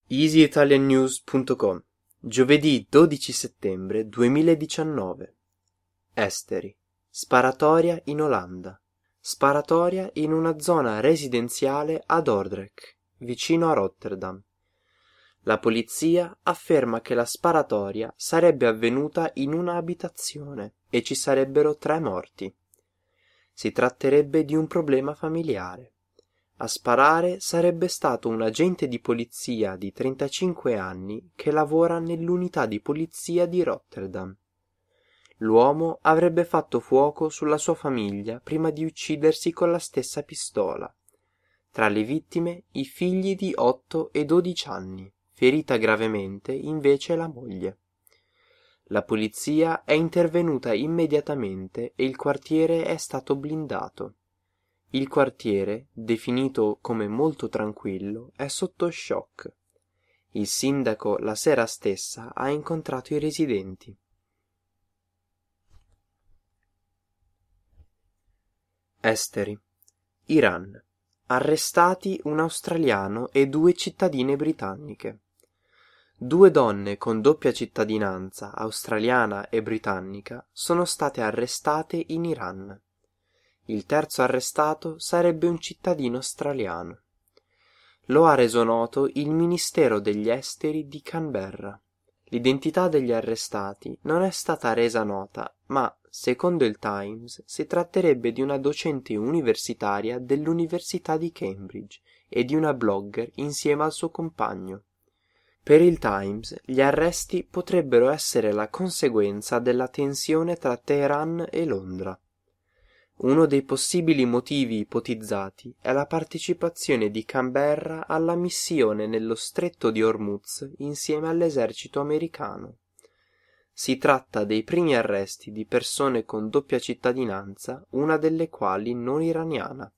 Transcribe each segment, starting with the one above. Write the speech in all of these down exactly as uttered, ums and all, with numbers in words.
easy italian news punto com Giovedì dodici settembre duemiladiciannove. Esteri. Sparatoria in Olanda. Sparatoria in una zona residenziale a Dordrecht, vicino a Rotterdam. La polizia afferma che la sparatoria sarebbe avvenuta in una abitazione e ci sarebbero tre morti. Si tratterebbe di un problema familiare. A sparare sarebbe stato un agente di polizia di trentacinque anni che lavora nell'unità di polizia di Rotterdam. L'uomo avrebbe fatto fuoco sulla sua famiglia prima di uccidersi con la stessa pistola. Tra le vittime i figli di otto e dodici anni, ferita gravemente invece la moglie. La polizia è intervenuta immediatamente e il quartiere è stato blindato. Il quartiere, definito come molto tranquillo, è sotto shock. Il sindaco la sera stessa ha incontrato i residenti. Esteri. Iran. Arrestati un australiano e due cittadine britanniche. Due donne con doppia cittadinanza, australiana e britannica, sono state arrestate in Iran. Il terzo arrestato sarebbe un cittadino australiano. Lo ha reso noto il Ministero degli Esteri di Canberra. L'identità degli arrestati non è stata resa nota, ma, secondo il Times, si tratterebbe di una docente universitaria dell'Università di Cambridge e di una blogger insieme al suo compagno. Per il Times, gli arresti potrebbero essere la conseguenza della tensione tra Teheran e Londra. Uno dei possibili motivi ipotizzati è la partecipazione di Canberra alla missione nello stretto di Hormuz insieme all'esercito americano. Si tratta dei primi arresti di persone con doppia cittadinanza, una delle quali non iraniana.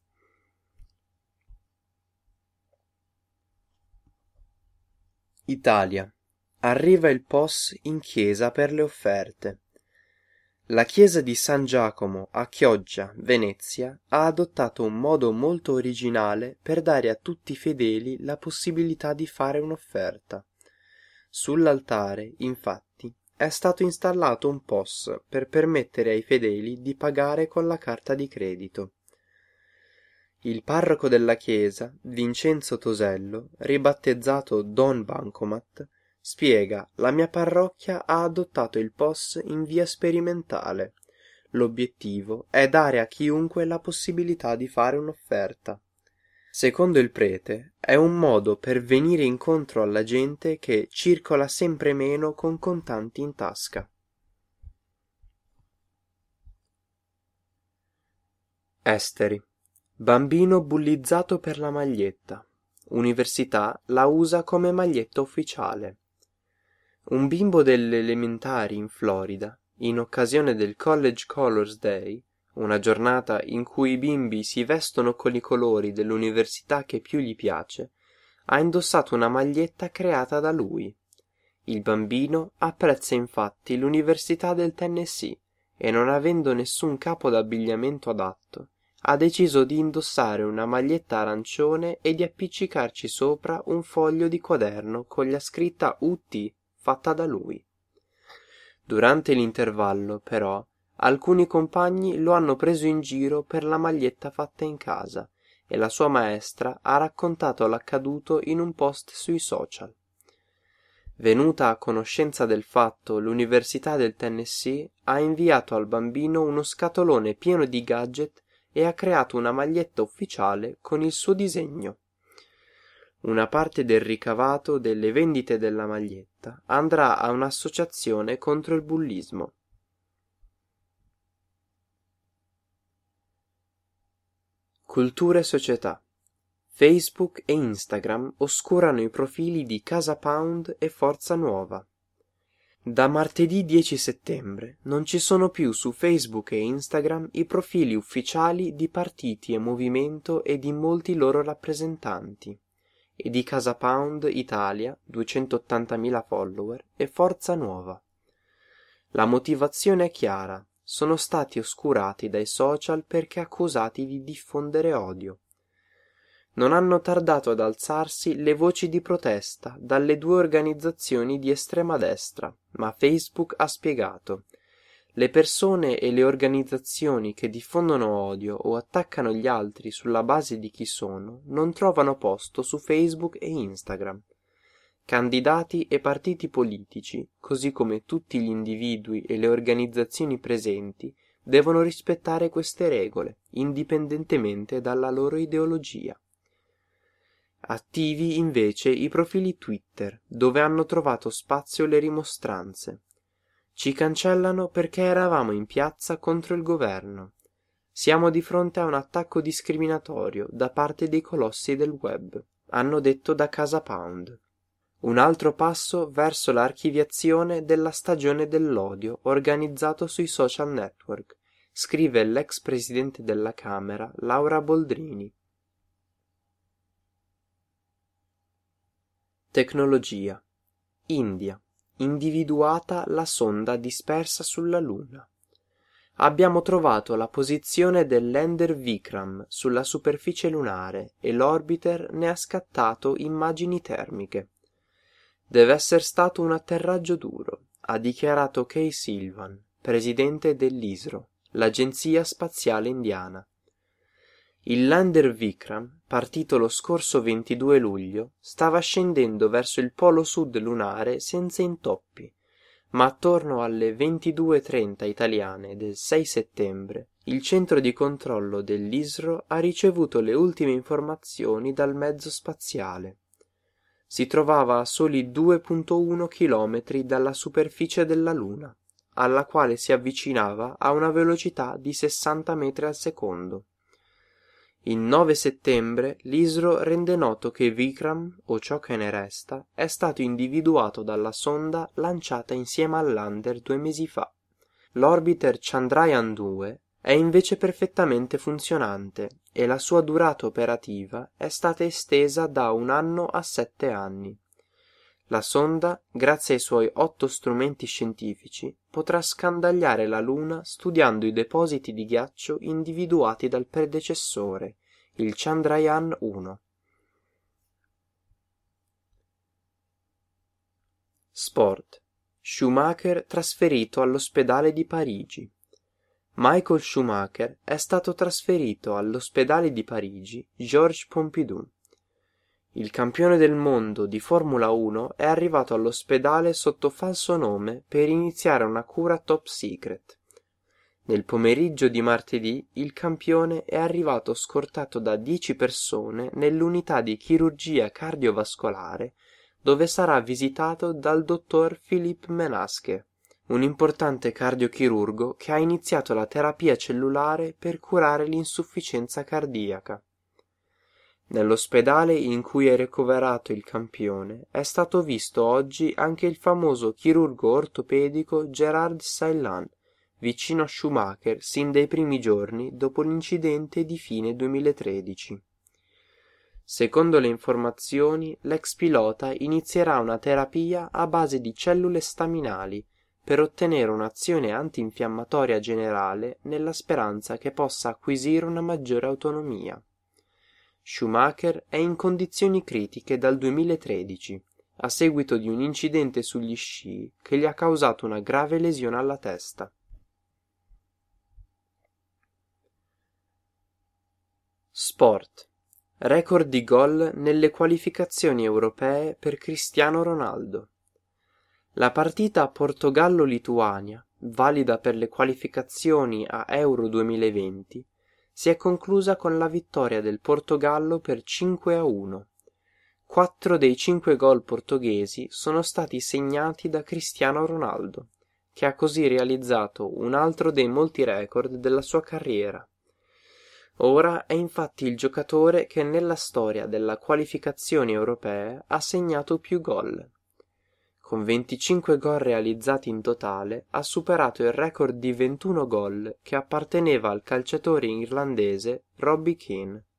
Italia. Arriva il P O S in chiesa per le offerte. La chiesa di San Giacomo a Chioggia, Venezia, ha adottato un modo molto originale per dare a tutti i fedeli la possibilità di fare un'offerta. Sull'altare, infatti, è stato installato un P O S per permettere ai fedeli di pagare con la carta di credito. Il parroco della chiesa, Vincenzo Tosello, ribattezzato Don Bancomat, spiega: la mia parrocchia ha adottato il P O S in via sperimentale. L'obiettivo è dare a chiunque la possibilità di fare un'offerta. Secondo il prete, è un modo per venire incontro alla gente che circola sempre meno con contanti in tasca. Esteri. Bambino bullizzato per la maglietta. Università la usa come maglietta ufficiale. Un bimbo delle elementari in Florida, in occasione del College Colors Day, una giornata in cui i bimbi si vestono con i colori dell'università che più gli piace, ha indossato una maglietta creata da lui. Il bambino apprezza infatti l'Università del Tennessee e, non avendo nessun capo d'abbigliamento adatto, ha deciso di indossare una maglietta arancione e di appiccicarci sopra un foglio di quaderno con la scritta U T fatta da lui. Durante l'intervallo, però, alcuni compagni lo hanno preso in giro per la maglietta fatta in casa e la sua maestra ha raccontato l'accaduto in un post sui social. Venuta a conoscenza del fatto, l'Università del Tennessee ha inviato al bambino uno scatolone pieno di gadget e ha creato una maglietta ufficiale con il suo disegno. Una parte del ricavato delle vendite della maglietta andrà a un'associazione contro il bullismo. Cultura e società. Facebook e Instagram oscurano i profili di Casa Pound e Forza Nuova. Da martedì dieci settembre non ci sono più su Facebook e Instagram i profili ufficiali di partiti e movimento e di molti loro rappresentanti, e di Casa Pound Italia, duecentottantamila follower, e Forza Nuova. La motivazione è chiara: sono stati oscurati dai social perché accusati di diffondere odio. Non hanno tardato ad alzarsi le voci di protesta dalle due organizzazioni di estrema destra, ma Facebook ha spiegato: le persone e le organizzazioni che diffondono odio o attaccano gli altri sulla base di chi sono non trovano posto su Facebook e Instagram. Candidati e partiti politici, così come tutti gli individui e le organizzazioni presenti, devono rispettare queste regole, indipendentemente dalla loro ideologia. Attivi invece i profili Twitter, dove hanno trovato spazio le rimostranze. Ci cancellano perché eravamo in piazza contro il governo. Siamo di fronte a un attacco discriminatorio da parte dei colossi del web, hanno detto da Casa Pound. Un altro passo verso l'archiviazione della stagione dell'odio organizzato sui social network, scrive l'ex presidente della Camera Laura Boldrini. Tecnologia. India. Individuata la sonda dispersa sulla Luna. Abbiamo trovato la posizione del lander Vikram sulla superficie lunare e l'orbiter ne ha scattato immagini termiche. Deve essere stato un atterraggio duro, ha dichiarato K. Silvan, presidente dell'ISRO, l'agenzia spaziale indiana. Il lander Vikram, partito lo scorso ventidue luglio, stava scendendo verso il polo sud lunare senza intoppi, ma attorno alle ventidue e trenta italiane del sei settembre il centro di controllo dell'ISRO ha ricevuto le ultime informazioni dal mezzo spaziale. Si trovava a soli due virgola uno chilometri dalla superficie della Luna, alla quale si avvicinava a una velocità di sessanta metri al secondo. Il nove settembre l'ISRO rende noto che Vikram, o ciò che ne resta, è stato individuato dalla sonda lanciata insieme al lander due mesi fa. L'orbiter Chandrayaan due è invece perfettamente funzionante e la sua durata operativa è stata estesa da un anno a sette anni. La sonda, grazie ai suoi otto strumenti scientifici, potrà scandagliare la Luna studiando i depositi di ghiaccio individuati dal predecessore, il Chandrayaan uno. Sport. Schumacher trasferito all'ospedale di Parigi. Michael Schumacher è stato trasferito all'ospedale di Parigi Georges Pompidou. Il campione del mondo di Formula uno è arrivato all'ospedale sotto falso nome per iniziare una cura top secret. Nel pomeriggio di martedì il campione è arrivato scortato da dieci persone nell'unità di chirurgia cardiovascolare dove sarà visitato dal dottor Philippe Menasque, un importante cardiochirurgo che ha iniziato la terapia cellulare per curare l'insufficienza cardiaca. Nell'ospedale in cui è ricoverato il campione è stato visto oggi anche il famoso chirurgo ortopedico Gerard Ceylin, vicino a Schumacher sin dai primi giorni dopo l'incidente di fine duemilatredici. Secondo le informazioni, l'ex pilota inizierà una terapia a base di cellule staminali per ottenere un'azione antinfiammatoria generale nella speranza che possa acquisire una maggiore autonomia. Schumacher è in condizioni critiche dal duemilatredici, a seguito di un incidente sugli sci che gli ha causato una grave lesione alla testa. Sport. Record di gol nelle qualificazioni europee per Cristiano Ronaldo. La partita Portogallo-Lituania, valida per le qualificazioni a Euro duemilaventi, si è conclusa con la vittoria del Portogallo per cinque a uno. Quattro dei cinque gol portoghesi sono stati segnati da Cristiano Ronaldo, che ha così realizzato un altro dei molti record della sua carriera. Ora è infatti il giocatore che nella storia della qualificazioni europee ha segnato più gol. Con venticinque gol realizzati in totale ha superato il record di ventuno gol che apparteneva al calciatore irlandese Robbie Keane.